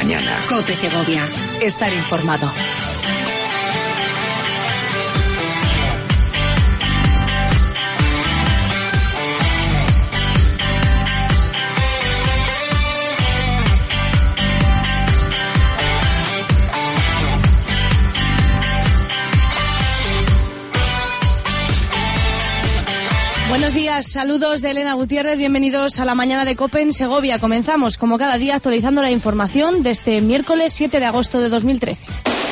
mañana. COPE Segovia. Estar informado. Buenos días, saludos de Elena Gutiérrez, bienvenidos a la mañana de COPE en Segovia. Comenzamos, como cada día, actualizando la información de este miércoles 7 de agosto de 2013.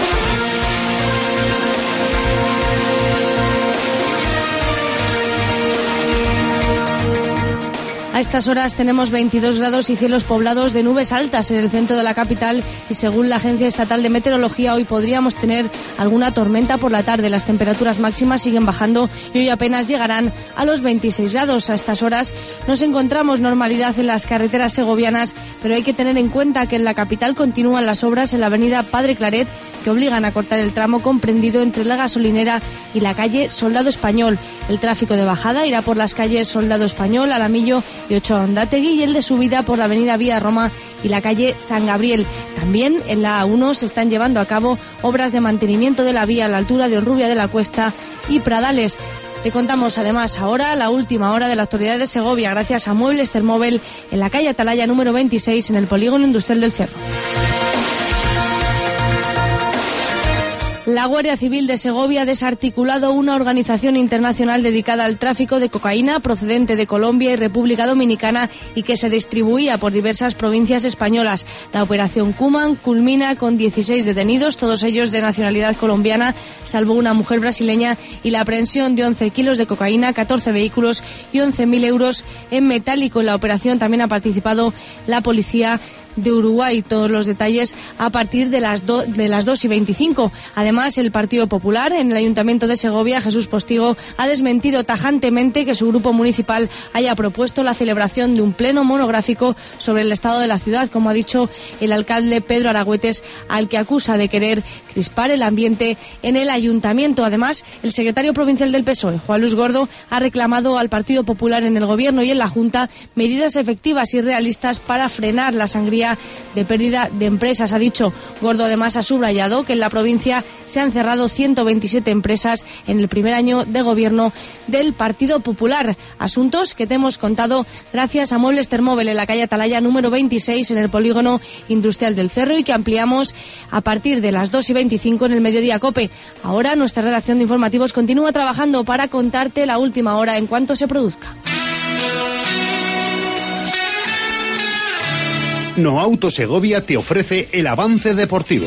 A estas horas tenemos 22 grados y cielos poblados de nubes altas en el centro de la capital y según la Agencia Estatal de Meteorología hoy podríamos tener alguna tormenta por la tarde. Las temperaturas máximas siguen bajando y hoy apenas llegarán a los 26 grados. A estas horas nos encontramos normalidad en las carreteras segovianas, pero hay que tener en cuenta que en la capital continúan las obras en la avenida Padre Claret que obligan a cortar el tramo comprendido entre la gasolinera y la calle Soldado Español. El tráfico de bajada irá por las calles Soldado Español, Alamillo y Ochoa Ondátegui y el de subida por la avenida Vía Roma y la calle San Gabriel. También en la A1 se están llevando a cabo obras de mantenimiento de la vía a la altura de Orrubia de la Cuesta y Pradales. Te contamos además ahora la última hora de la actualidad de Segovia gracias a Muebles Termóvel en la calle Atalaya número 26 en el Polígono Industrial del Cerro. La Guardia Civil de Segovia ha desarticulado una organización internacional dedicada al tráfico de cocaína procedente de Colombia y República Dominicana y que se distribuía por diversas provincias españolas. La operación Cuman culmina con 16 detenidos, todos ellos de nacionalidad colombiana, salvo una mujer brasileña, y la aprehensión de 11 kilos de cocaína, 14 vehículos y 11.000 euros en metálico. En la operación también ha participado la policía de Uruguay. Todos los detalles a partir de las 2:25. Además, el Partido Popular en el Ayuntamiento de Segovia, Jesús Postigo, ha desmentido tajantemente que su grupo municipal haya propuesto la celebración de un pleno monográfico sobre el estado de la ciudad, como ha dicho el alcalde Pedro Aragüetes, al que acusa de querer crispar el ambiente en el ayuntamiento. Además, el secretario provincial del PSOE, Juan Luis Gordo, ha reclamado al Partido Popular en el Gobierno y en la Junta medidas efectivas y realistas para frenar la sangría de pérdida de empresas. Ha dicho Gordo, además ha subrayado que en la provincia se han cerrado 127 empresas en el primer año de gobierno del Partido Popular. Asuntos que te hemos contado gracias a Muebles Termóvel en la calle Atalaya número 26 en el Polígono Industrial del Cerro y que ampliamos a partir de las 2:25 en el Mediodía COPE. Ahora nuestra redacción de informativos continúa trabajando para contarte la última hora en cuanto se produzca. No Auto Segovia te ofrece el avance deportivo.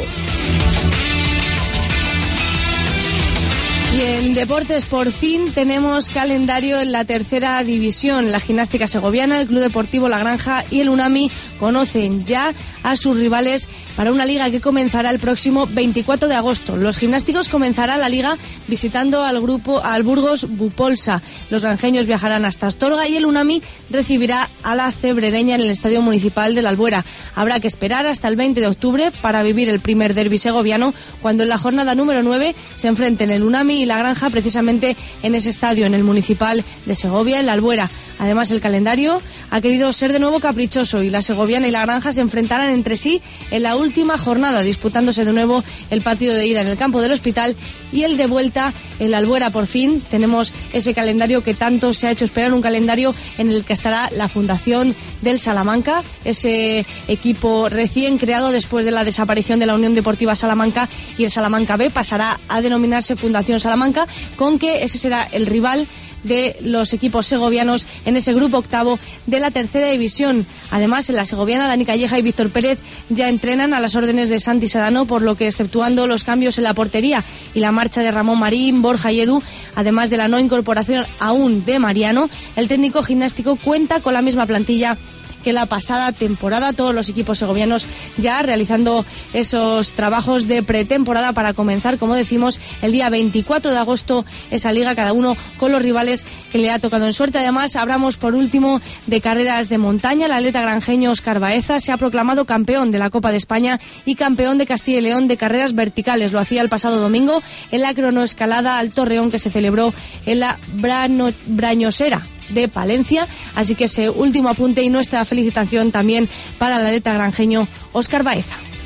Y en deportes, por fin, tenemos calendario en la tercera división. La gimnástica segoviana, el Club Deportivo La Granja y el Unami conocen ya a sus rivales para una liga que comenzará el próximo 24 de agosto. Los gimnásticos comenzarán la liga visitando al Burgos Bupolsa. Los granjeños viajarán hasta Astorga y el Unami recibirá a la Cebrereña en el Estadio Municipal de la Albuera. Habrá que esperar hasta el 20 de octubre para vivir el primer derbi segoviano, cuando en la jornada número 9 se enfrenten el Unami y La Granja precisamente en ese estadio, en el Municipal de Segovia, en la Albuera. Además, el calendario ha querido ser de nuevo caprichoso y la segoviana y La Granja se enfrentarán entre sí en la última jornada, disputándose de nuevo el partido de ida en el campo del Hospital y el de vuelta en la Albuera. Por fin tenemos ese calendario que tanto se ha hecho esperar, un calendario en el que estará la Fundación del Salamanca, ese equipo recién creado después de la desaparición de la Unión Deportiva Salamanca, y el Salamanca B pasará a denominarse Fundación Salamanca, con que ese será el rival de los equipos segovianos en ese grupo octavo de la tercera división. Además, en la segoviana, Dani Calleja y Víctor Pérez ya entrenan a las órdenes de Santi Sedano, por lo que, exceptuando los cambios en la portería y la marcha de Ramón Marín, Borja y Edu, además de la no incorporación aún de Mariano, el técnico gimnástico cuenta con la misma plantilla que la pasada temporada. Todos los equipos segovianos ya realizando esos trabajos de pretemporada para comenzar, como decimos, el día 24 de agosto esa liga, cada uno con los rivales que le ha tocado en suerte. Además, hablamos por último de carreras de montaña. El atleta granjeño Óscar Baeza se ha proclamado campeón de la Copa de España y campeón de Castilla y León de carreras verticales. Lo hacía el pasado domingo en la cronoescalada al Torreón, que se celebró en la Brañosera de Palencia. Así que ese último apunte y nuestra felicitación también para el atleta granjeño Óscar Baeza.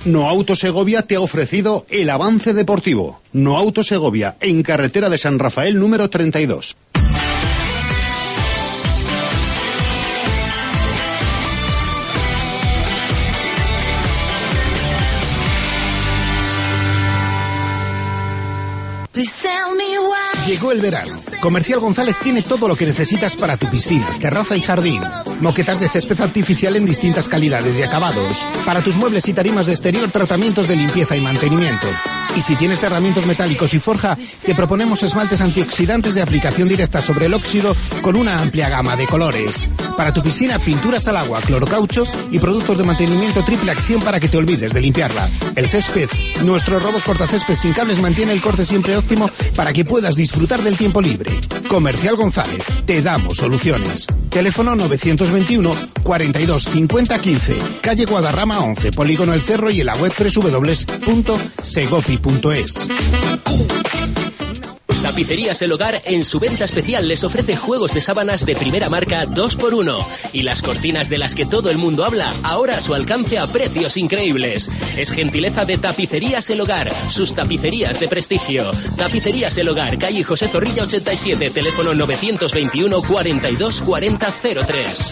No Auto Segovia te ha ofrecido el avance deportivo. No Auto Segovia, en carretera de San Rafael número 32. Llegó el verano. Comercial González tiene todo lo que necesitas para tu piscina, terraza y jardín. Moquetas de césped artificial en distintas calidades y acabados. Para tus muebles y tarimas de exterior, tratamientos de limpieza y mantenimiento. Y si tienes cerramientos metálicos y forja, te proponemos esmaltes antioxidantes de aplicación directa sobre el óxido con una amplia gama de colores. Para tu piscina, pinturas al agua, clorocaucho y productos de mantenimiento triple acción para que te olvides de limpiarla. El césped, nuestro robot cortacésped sin cables mantiene el corte siempre óptimo para que puedas disfrutar del tiempo libre. Comercial González, te damos soluciones. Teléfono 921 42 50 15, calle Guadarrama 11, Polígono El Cerro y en la web www.segopi.es. Tapicerías El Hogar en su venta especial les ofrece juegos de sábanas de primera marca 2x1 y las cortinas de las que todo el mundo habla ahora a su alcance a precios increíbles. Es gentileza de Tapicerías El Hogar, sus tapicerías de prestigio. Tapicerías El Hogar, calle José Zorrilla 87, teléfono 921 42 40 03.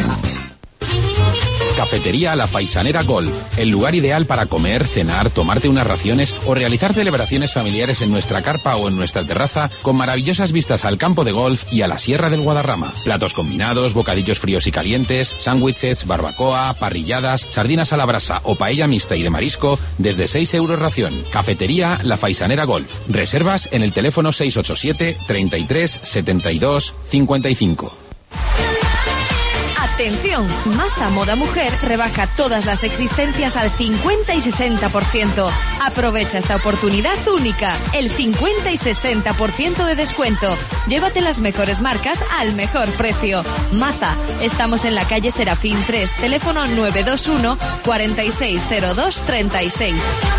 Cafetería La Faisanera Golf, el lugar ideal para comer, cenar, tomarte unas raciones o realizar celebraciones familiares en nuestra carpa o en nuestra terraza con maravillosas vistas al campo de golf y a la Sierra del Guadarrama. Platos combinados, bocadillos fríos y calientes, sándwiches, barbacoa, parrilladas, sardinas a la brasa o paella mixta y de marisco desde 6 euros ración. Cafetería La Faisanera Golf. Reservas en el teléfono 687 33 72 55. Atención, Maza Moda Mujer rebaja todas las existencias al 50 y 60%. Aprovecha esta oportunidad única, el 50 y 60% de descuento. Llévate las mejores marcas al mejor precio. Maza, estamos en la calle Serafín 3, teléfono 921 4602 36.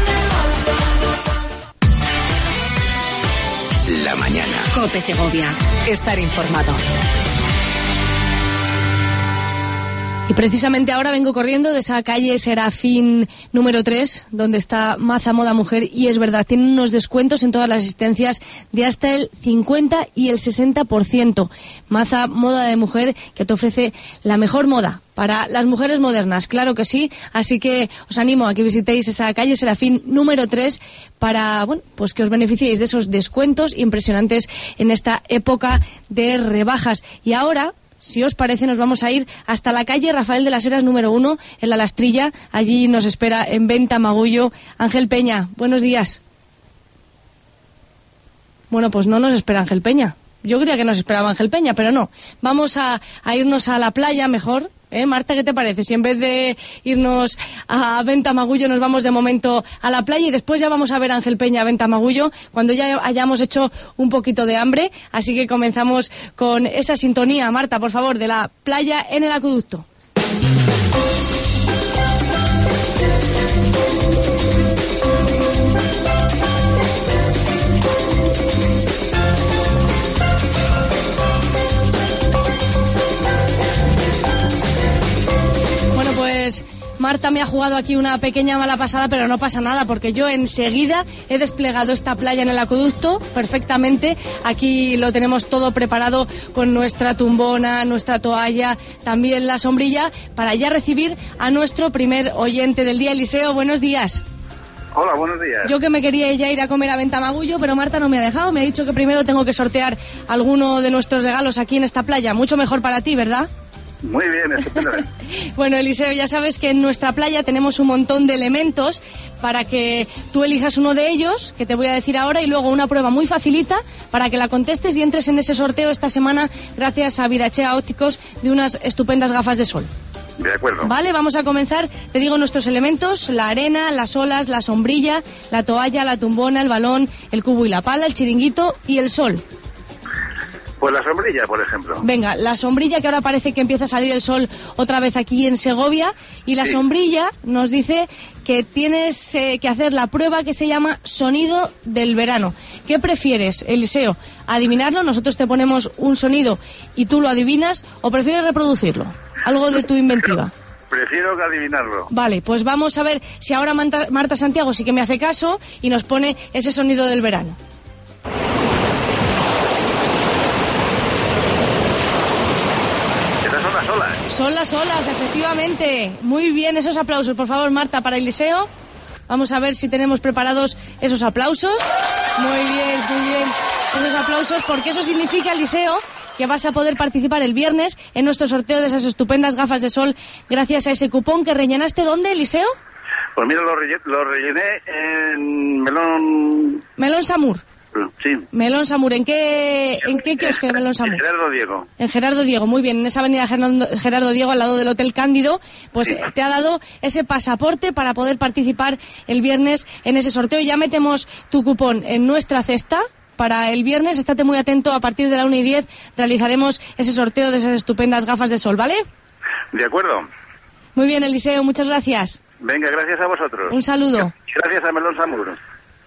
La mañana. COPE Segovia. Estar informado. Y precisamente ahora vengo corriendo de esa calle Serafín número 3, donde está Maza Moda Mujer, y es verdad, tienen unos descuentos en todas las asistencias de hasta el 50 y el 60%. Maza Moda de Mujer, que te ofrece la mejor moda para las mujeres modernas, claro que sí, así que os animo a que visitéis esa calle Serafín número 3 para, bueno, pues que os beneficiéis de esos descuentos impresionantes en esta época de rebajas. Y ahora, si os parece, nos vamos a ir hasta la calle Rafael de las Heras número 1, en La Lastrilla. Allí nos espera en Venta Magullo Ángel Peña. Buenos días. Bueno, pues no nos espera Ángel Peña. Yo creía que nos esperaba Ángel Peña, pero no. Vamos a irnos a la playa mejor. Marta, ¿qué te parece? Si en vez de irnos a Venta Magullo nos vamos de momento a la playa y después ya vamos a ver a Ángel Peña a Venta Magullo cuando ya hayamos hecho un poquito de hambre. Así que comenzamos con esa sintonía, Marta, por favor, de la playa en el acueducto. Marta me ha jugado aquí una pequeña mala pasada, pero no pasa nada porque yo enseguida he desplegado esta playa en el acueducto perfectamente. Aquí lo tenemos todo preparado con nuestra tumbona, nuestra toalla, también la sombrilla, para ya recibir a nuestro primer oyente del día. Eliseo, buenos días. Hola, buenos días. Yo que me quería ya ir a comer a Venta Magullo, pero Marta no me ha dejado. Me ha dicho que primero tengo que sortear alguno de nuestros regalos aquí en esta playa. Mucho mejor para ti, ¿verdad? Muy bien, estupendamente. Bueno, Eliseo, ya sabes que en nuestra playa tenemos un montón de elementos para que tú elijas uno de ellos, que te voy a decir ahora, y luego una prueba muy facilita para que la contestes y entres en ese sorteo esta semana gracias a Vidachea Ópticos de unas estupendas gafas de sol. De acuerdo. Vale, vamos a comenzar. Te digo nuestros elementos: la arena, las olas, la sombrilla, la toalla, la tumbona, el balón, el cubo y la pala, el chiringuito y el sol. Pues la sombrilla, por ejemplo. Venga, la sombrilla, que ahora parece que empieza a salir el sol otra vez aquí en Segovia, y la sombrilla nos dice que tienes que hacer la prueba que se llama sonido del verano. ¿Qué prefieres, Eliseo? ¿Adivinarlo? Nosotros te ponemos un sonido y tú lo adivinas, o prefieres reproducirlo? Algo de tu inventiva. Prefiero que adivinarlo. Vale, pues vamos a ver si ahora Marta Santiago sí que me hace caso y nos pone ese sonido del verano. Esas son las olas. Son las olas, efectivamente. Muy bien, esos aplausos, por favor, Marta, para Eliseo. Vamos a ver si tenemos preparados esos aplausos. Muy bien. Esos aplausos, porque eso significa, Eliseo, que vas a poder participar el viernes en nuestro sorteo de esas estupendas gafas de sol gracias a ese cupón que rellenaste. ¿Dónde, Eliseo? Pues mira, lo rellené en Melón Samur. Sí. Melón Samur, ¿en qué kiosco de Melón Samur? En Gerardo Diego. En Gerardo Diego, muy bien, en esa avenida Gerardo Diego, al lado del Hotel Cándido, pues sí. Te ha dado ese pasaporte para poder participar el viernes en ese sorteo. Ya metemos tu cupón en nuestra cesta para el viernes. Estate muy atento, a partir de la 1:10 realizaremos ese sorteo de esas estupendas gafas de sol, ¿vale? De acuerdo. Muy bien, Eliseo, muchas gracias. Venga, gracias a vosotros. Un saludo. Gracias a Melón Samur.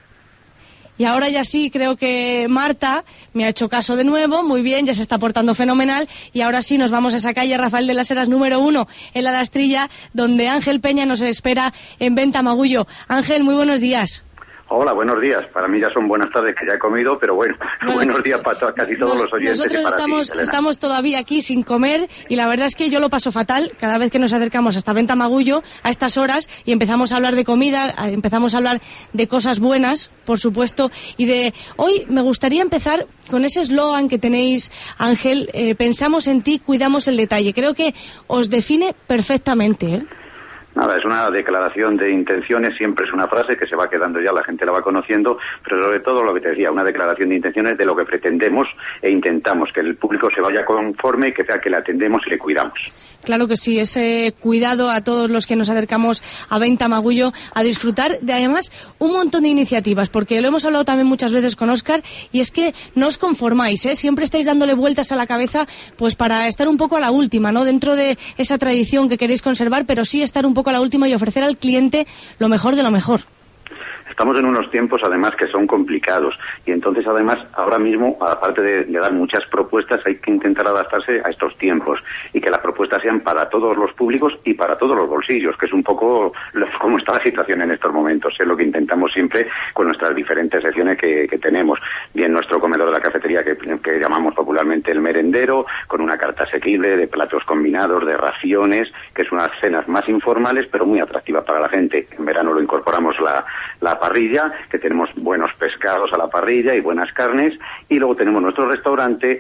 Y ahora ya sí, creo que Marta me ha hecho caso de nuevo, muy bien, ya se está portando fenomenal, y ahora sí nos vamos a esa calle Rafael de las Heras número 1, en La Lastrilla, donde Ángel Peña nos espera en Venta Magullo. Ángel, muy buenos días. Hola, buenos días. Para mí ya son buenas tardes, que ya he comido, pero bueno, buenos días para casi todos los oyentes. Nosotros estamos todavía aquí sin comer, y la verdad es que yo lo paso fatal cada vez que nos acercamos hasta Venta Magullo a estas horas y empezamos a hablar de comida, empezamos a hablar de cosas buenas, por supuesto, y de hoy me gustaría empezar con ese eslogan que tenéis, Ángel, pensamos en ti, cuidamos el detalle. Creo que os define perfectamente, ¿eh? Nada, es una declaración de intenciones, siempre es una frase que se va quedando ya, la gente la va conociendo, pero sobre todo lo que te decía, una declaración de intenciones de lo que pretendemos e intentamos, que el público se vaya conforme y que sea que le atendemos y le cuidamos. Claro que sí, ese cuidado a todos los que nos acercamos a Venta Magullo, a disfrutar de además un montón de iniciativas, porque lo hemos hablado también muchas veces con Óscar, y es que no os conformáis, ¿eh? Siempre estáis dándole vueltas a la cabeza pues para estar un poco a la última, ¿no? Dentro de esa tradición que queréis conservar, pero sí estar un poco a la última y ofrecer al cliente lo mejor de lo mejor. Estamos en unos tiempos, además, que son complicados. Y entonces, además, ahora mismo, aparte de dar muchas propuestas, hay que intentar adaptarse a estos tiempos. Y que las propuestas sean para todos los públicos y para todos los bolsillos, que es un poco como está la situación en estos momentos. Es lo que intentamos siempre con nuestras diferentes secciones que tenemos. Bien, nuestro comedor de la cafetería, que llamamos popularmente el merendero, con una carta asequible de platos combinados, de raciones, que es unas cenas más informales, pero muy atractivas para la gente. En verano lo incorporamos la parrilla, que tenemos buenos pescados a la parrilla y buenas carnes, y luego tenemos nuestro restaurante,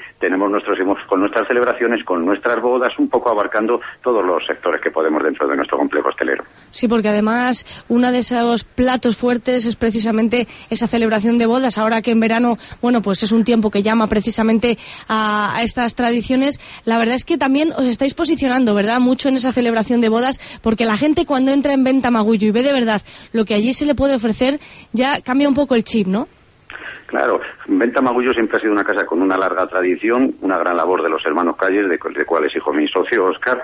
con nuestras celebraciones, con nuestras bodas, un poco abarcando todos los sectores que podemos dentro de nuestro complejo hostelero. Sí, porque además uno de esos platos fuertes es precisamente esa celebración de bodas, ahora que en verano, bueno, pues es un tiempo que llama precisamente a estas tradiciones. La verdad es que también os estáis posicionando, ¿verdad?, mucho en esa celebración de bodas, porque la gente cuando entra en Venta Magullo y ve de verdad lo que allí se le puede ofrecer, ya cambia un poco el chip, ¿no? Claro, Venta Magullo siempre ha sido una casa con una larga tradición, una gran labor de los hermanos Calles, de cual es hijo mi socio, Óscar,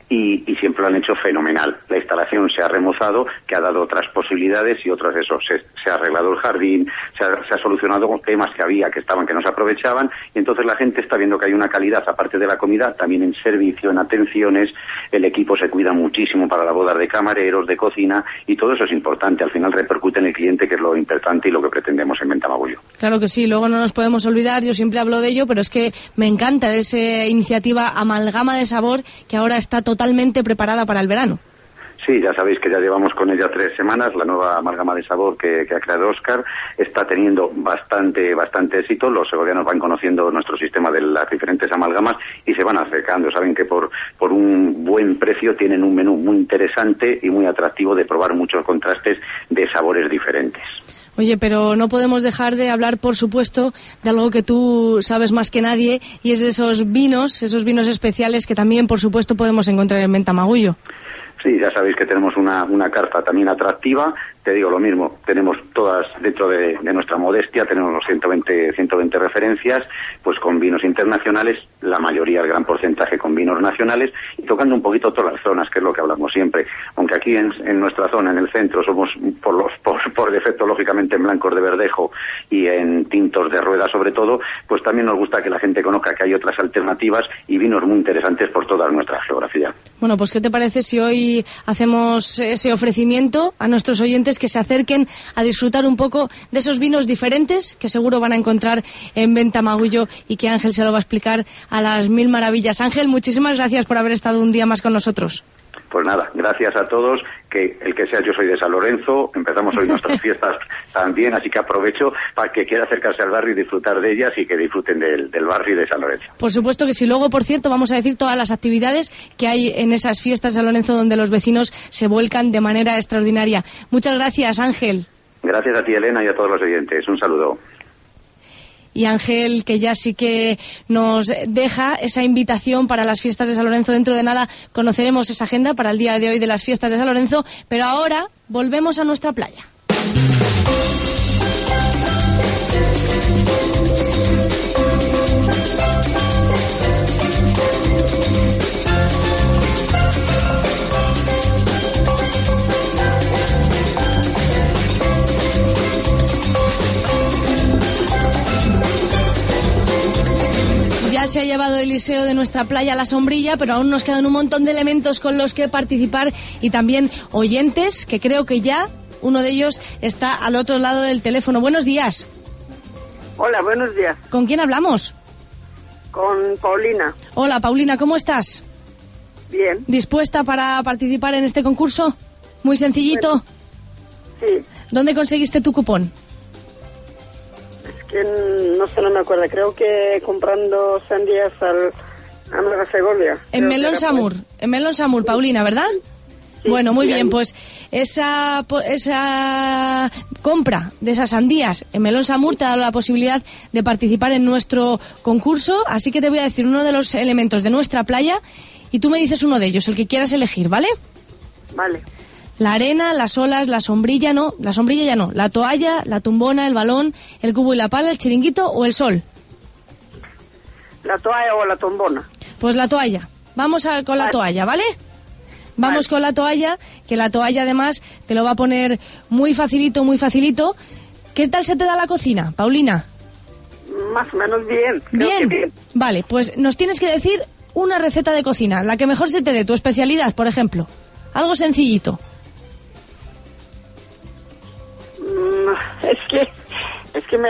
y siempre lo han hecho fenomenal. La instalación se ha remozado, que ha dado otras posibilidades y otras se ha arreglado el jardín, se ha solucionado temas que había, que no se aprovechaban, y entonces la gente está viendo que hay una calidad, aparte de la comida, también en servicio, en atenciones, el equipo se cuida muchísimo para las bodas de camareros, de cocina, y todo eso es importante, al final repercute en el cliente, que es lo importante y lo que pretendemos en Venta Magullo. Claro que sí, luego no nos podemos olvidar, yo siempre hablo de ello, pero es que me encanta esa iniciativa Amalgama de Sabor, que ahora está totalmente preparada para el verano. Sí, ya sabéis que ya llevamos con ella 3 semanas, la nueva amalgama de sabor que ha creado Óscar está teniendo bastante éxito, los segovianos van conociendo nuestro sistema de las diferentes amalgamas y se van acercando, saben que por un buen precio tienen un menú muy interesante y muy atractivo de probar muchos contrastes de sabores diferentes. Oye, pero no podemos dejar de hablar, por supuesto, de algo que tú sabes más que nadie, y es de esos vinos especiales que también, por supuesto, podemos encontrar en Venta Magullo. Sí, ya sabéis que tenemos una carta también atractiva te digo lo mismo, tenemos todas dentro de nuestra modestia, tenemos los 120 referencias, pues con vinos internacionales, la mayoría, el gran porcentaje con vinos nacionales, y tocando un poquito todas las zonas, que es lo que hablamos siempre. Aunque aquí en nuestra zona, en el centro, somos por defecto, lógicamente, en blancos de verdejo y en tintos de rueda sobre todo, pues también nos gusta que la gente conozca que hay otras alternativas y vinos muy interesantes por toda nuestra geografía. Bueno, pues ¿qué te parece si hoy hacemos ese ofrecimiento a nuestros oyentes que se acerquen a disfrutar un poco de esos vinos diferentes que seguro van a encontrar en Venta Magullo y que Ángel se lo va a explicar a las mil maravillas? Ángel, muchísimas gracias por haber estado un día más con nosotros. Pues nada, gracias a todos, que el que sea, yo soy de San Lorenzo, empezamos hoy nuestras fiestas también, así que aprovecho para que quiera acercarse al barrio y disfrutar de ellas y que disfruten del barrio y de San Lorenzo. Por supuesto que sí. Luego, por cierto, vamos a decir todas las actividades que hay en esas fiestas de San Lorenzo donde los vecinos se vuelcan de manera extraordinaria. Muchas gracias, Ángel. Gracias a ti, Elena, y a todos los oyentes. Un saludo. Y Ángel, que ya sí que nos deja esa invitación para las fiestas de San Lorenzo. Dentro de nada conoceremos esa agenda para el día de hoy de las fiestas de San Lorenzo, pero ahora volvemos a nuestra playa. Ya se ha llevado Eliseo de nuestra playa a la sombrilla, pero aún nos quedan un montón de elementos con los que participar y también oyentes, que creo que ya uno de ellos está al otro lado del teléfono. Buenos días. Hola, buenos días. ¿Con quién hablamos? Con Paulina. Hola, Paulina, ¿cómo estás? Bien. ¿Dispuesta para participar en este concurso? Muy sencillito. Bueno, sí. ¿Dónde conseguiste tu cupón? Que no sé, no me acuerdo. Creo que comprando sandías a Nueva Segovia. En Melón Samur. En Melón Samur, Paulina, ¿verdad? Sí, bueno, muy bien. Pues esa compra de esas sandías en Melón Samur te ha dado la posibilidad de participar en nuestro concurso. Así que te voy a decir uno de los elementos de nuestra playa y tú me dices uno de ellos, el que quieras elegir, ¿vale? Vale. La arena, las olas, la sombrilla ya no, la toalla, la tumbona, el balón, el cubo y la pala, el chiringuito o el sol. La toalla o la tumbona. Pues la toalla. Vamos con la toalla, ¿vale? Vamos con la toalla, que la toalla además te lo va a poner muy facilito, muy facilito. ¿Qué tal se te da la cocina, Paulina? Más o menos bien. Bien. Vale, pues nos tienes que decir una receta de cocina, la que mejor se te dé, tu especialidad, por ejemplo. Algo sencillito. Es que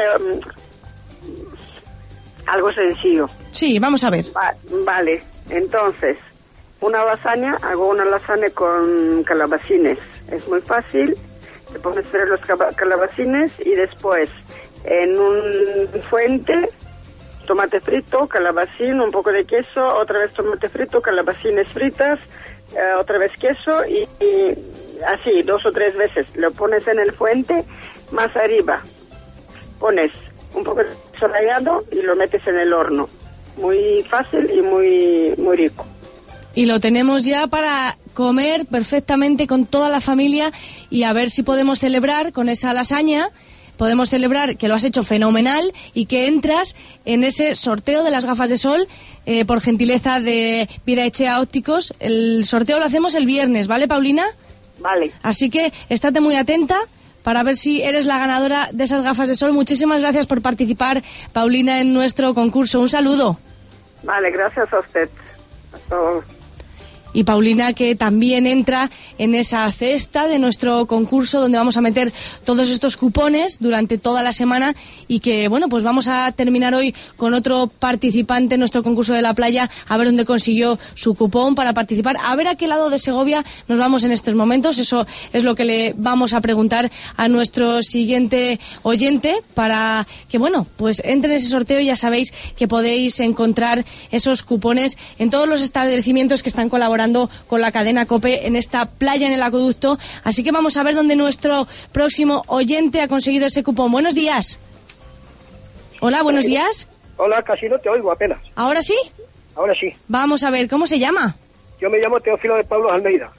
algo sencillo. Sí, vamos a ver. Vale, entonces, una lasaña, hago una lasaña con calabacines. Es muy fácil, te pones a freír los calabacines y después en un fuente, tomate frito, calabacín, un poco de queso, otra vez tomate frito, calabacines fritas, otra vez queso y así 2 o 3 veces. Lo pones en el fuente, más arriba pones un poco de queso rallado y lo metes en el horno. Muy fácil y muy rico. Y lo tenemos ya para comer perfectamente con toda la familia y a ver si podemos celebrar con esa lasaña. Podemos celebrar que lo has hecho fenomenal y que entras en ese sorteo de las gafas de sol por gentileza de Vidaechea Ópticos. El sorteo lo hacemos el viernes, ¿vale, Paulina? Vale. Así que estate muy atenta para ver si eres la ganadora de esas gafas de sol. Muchísimas gracias por participar, Paulina, en nuestro concurso. Un saludo. Vale, gracias a usted. Hasta luego. Y Paulina, que también entra en esa cesta de nuestro concurso donde vamos a meter todos estos cupones durante toda la semana y que, bueno, pues vamos a terminar hoy con otro participante en nuestro concurso de la playa, a ver dónde consiguió su cupón para participar, a ver a qué lado de Segovia nos vamos en estos momentos. Eso es lo que le vamos a preguntar a nuestro siguiente oyente para que, bueno, pues entre en ese sorteo y ya sabéis que podéis encontrar esos cupones en todos los establecimientos que están colaborando con la cadena COPE en esta playa en el acueducto. Así que vamos a ver dónde nuestro próximo oyente ha conseguido ese cupón. Buenos días. Hola, buenos días. Hola, casi no te oigo apenas. ¿Ahora sí? Ahora sí. Vamos a ver, ¿cómo se llama? Yo me llamo Teófilo de Pablo Almeida.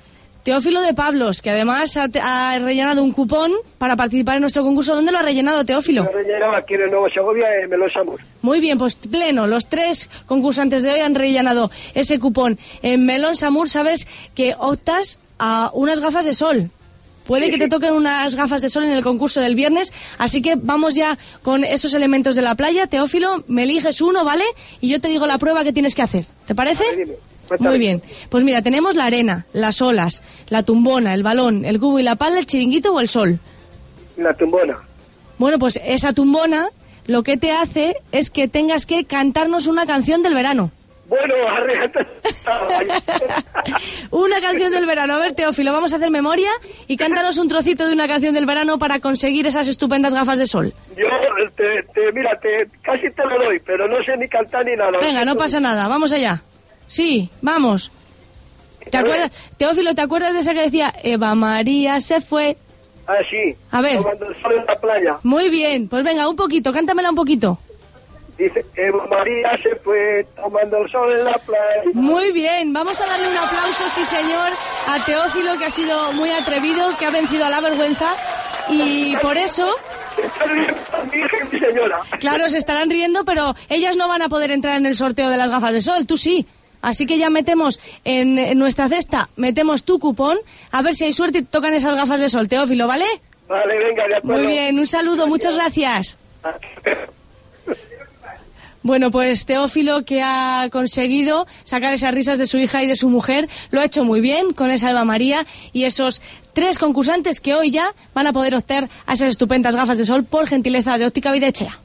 Teófilo de Pablos, que además ha rellenado un cupón para participar en nuestro concurso. ¿Dónde lo ha rellenado, Teófilo? Lo he rellenado aquí en el Nuevo Segovia, en Melón Samur. Muy bien, pues pleno. Los 3 concursantes de hoy han rellenado ese cupón. En Melón Samur sabes que optas a unas gafas de sol. Puede que te toquen unas gafas de sol en el concurso del viernes, así que vamos ya con esos elementos de la playa. Teófilo, me eliges uno, ¿vale? Y yo te digo la prueba que tienes que hacer. ¿Te parece? Muy bien. Pues mira, tenemos la arena, las olas, la tumbona, el balón, el cubo y la pala, el chiringuito o el sol. La tumbona. Bueno, pues esa tumbona lo que te hace es que tengas que cantarnos una canción del verano. Bueno, arréglate. Una canción del verano. A ver, Teófilo, vamos a hacer memoria y cántanos un trocito de una canción del verano para conseguir esas estupendas gafas de sol. Yo, mira, casi te lo doy, pero no sé ni cantar ni nada. Venga, no pasa nada, vamos allá. Sí, vamos. ¿Te acuerdas, Teófilo, te acuerdas de esa que decía Eva María se fue? Ah, sí. A ver. Tomando el sol en la playa. Muy bien, pues venga, un poquito, cántamela un poquito. Dice, Eva María se fue tomando el sol en la playa. Muy bien, vamos a darle un aplauso, sí señor, a Teófilo, que ha sido muy atrevido, que ha vencido a la vergüenza, y por eso... Mi señora. Claro, se estarán riendo, pero ellas no van a poder entrar en el sorteo de las gafas de sol, tú sí. Así que ya metemos en nuestra cesta, metemos tu cupón, a ver si hay suerte y te tocan esas gafas de sol, Teófilo, ¿vale? Vale, venga, de acuerdo. Muy bien, un saludo, muchas gracias. Bueno, pues Teófilo, que ha conseguido sacar esas risas de su hija y de su mujer, lo ha hecho muy bien con esa Eva María y esos 3 concursantes que hoy ya van a poder optar a esas estupendas gafas de sol por gentileza de Óptica Videchea.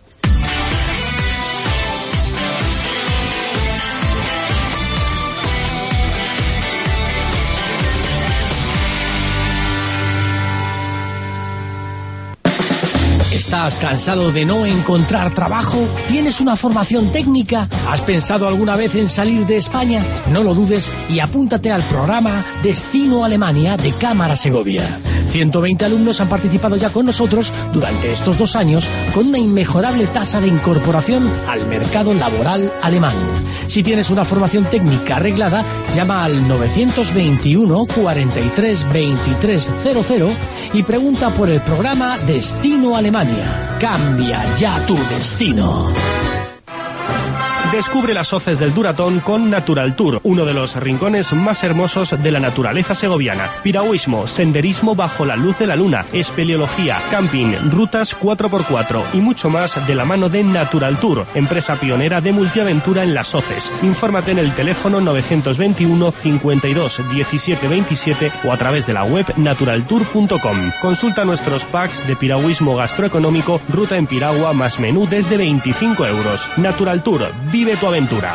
¿Estás cansado de no encontrar trabajo? ¿Tienes una formación técnica? ¿Has pensado alguna vez en salir de España? No lo dudes y apúntate al programa Destino Alemania de Cámara Segovia. 120 alumnos han participado ya con nosotros durante estos 2 años con una inmejorable tasa de incorporación al mercado laboral alemán. Si tienes una formación técnica arreglada, llama al 921 43 23 00 y pregunta por el programa Destino Alemania. Cambia ya tu destino. Descubre las hoces del Duratón con Natural Tour, uno de los rincones más hermosos de la naturaleza segoviana. Piragüismo, senderismo bajo la luz de la luna, espeleología, camping, rutas 4x4 y mucho más de la mano de Natural Tour, empresa pionera de multiaventura en las hoces. Infórmate en el teléfono 921 52 17 27 o a través de la web naturaltour.com. Consulta nuestros packs de piragüismo gastroeconómico, ruta en piragua más menú desde 25 euros. Natural Tour, vive tu aventura.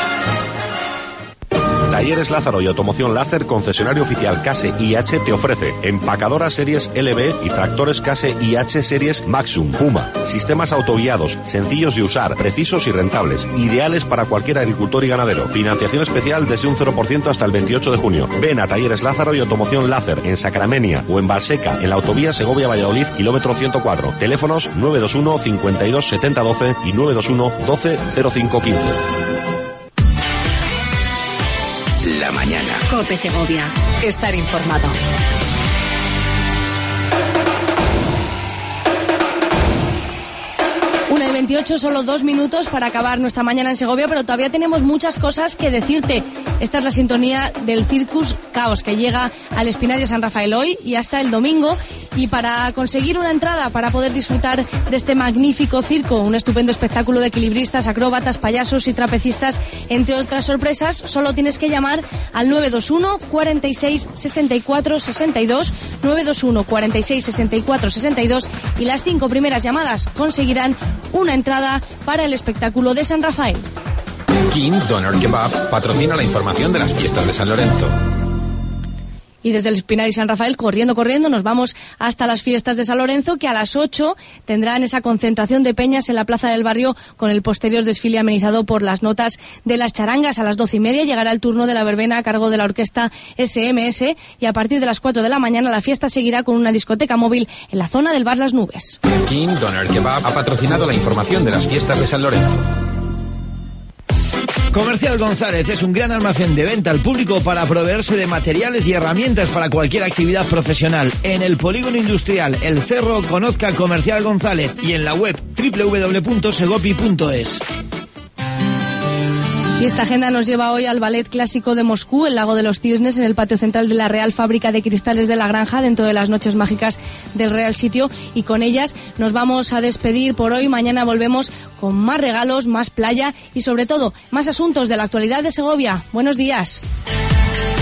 Talleres Lázaro y Automoción Láser, concesionario oficial Case IH, te ofrece empacadoras series LB y tractores Case IH series Maxum, Puma. Sistemas autoguiados, sencillos de usar, precisos y rentables, ideales para cualquier agricultor y ganadero. Financiación especial desde un 0% hasta el 28 de junio. Ven a Talleres Lázaro y Automoción Láser en Sacramenia o en Valseca, en la autovía Segovia-Valladolid, kilómetro 104. Teléfonos 921 52 70 12 y 921 12 05 15. La mañana. COPE Segovia. Estar informado. 1:28, solo 2 minutos para acabar nuestra mañana en Segovia, pero todavía tenemos muchas cosas que decirte. Esta es la sintonía del Circus Caos, que llega al Espinal de San Rafael hoy y hasta el domingo. Y para conseguir una entrada para poder disfrutar de este magnífico circo, un estupendo espectáculo de equilibristas, acróbatas, payasos y trapecistas, entre otras sorpresas, solo tienes que llamar al 921 46 64 62, 921 46 64 62, y las 5 primeras llamadas conseguirán una entrada para el espectáculo de San Rafael. King Doner Kebab patrocina la información de las fiestas de San Lorenzo. Y desde el Espinal y San Rafael, corriendo, nos vamos hasta las fiestas de San Lorenzo, que a las 8 tendrán esa concentración de peñas en la Plaza del Barrio, con el posterior desfile amenizado por las notas de las charangas. A las 12:30 llegará el turno de la verbena a cargo de la orquesta SMS, y a partir de las 4 de la mañana la fiesta seguirá con una discoteca móvil en la zona del Bar Las Nubes. King Doner Kebab ha patrocinado la información de las fiestas de San Lorenzo. Comercial González es un gran almacén de venta al público para proveerse de materiales y herramientas para cualquier actividad profesional. En el Polígono Industrial El Cerro, conozca Comercial González y en la web www.segopi.es. Y esta agenda nos lleva hoy al Ballet Clásico de Moscú, el Lago de los Cisnes, en el patio central de la Real Fábrica de Cristales de la Granja, dentro de las noches mágicas del Real Sitio. Y con ellas nos vamos a despedir por hoy. Mañana volvemos con más regalos, más playa y sobre todo más asuntos de la actualidad de Segovia. Buenos días.